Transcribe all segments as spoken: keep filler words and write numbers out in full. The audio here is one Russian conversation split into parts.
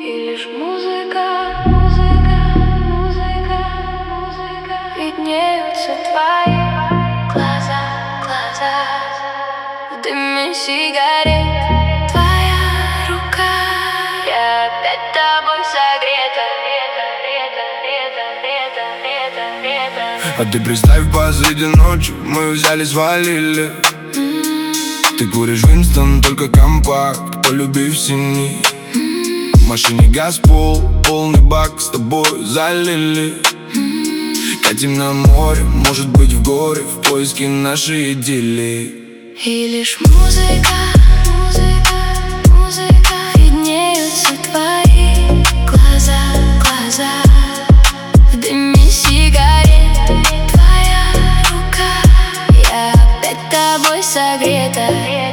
И лишь музыка, музыка, музыка, музыка. Виднеются твои глаза, глаза в дыме сигарет. Твоя рука, я опять тобой согрета. А ты представь, посреди ночи мы взяли, свалили. Ты куришь Винстон, только компакт, полюбив синий. В машине газ пол, полный бак, с тобой залили. Катим на море, может быть в горе, в поиске нашей идиллии. И лишь музыка, музыка, музыка. Виднеются твои глаза, глаза в дыме сигарет. Твоя рука, я опять тобой согрета.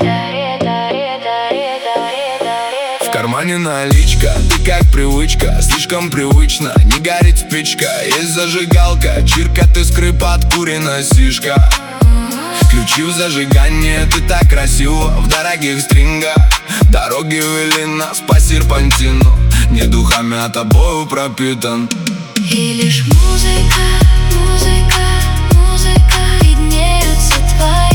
В кармане наличка, ты как привычка, слишком привычно, не горит спичка. Есть зажигалка, чирка, ты скрипа, откурена сишка. Ключи в зажигание, ты так красиво в дорогих стрингах. Дороги вели нас по серпантину, не духами, а тобою пропитан. И лишь музыка, музыка, музыка. Виднеются твои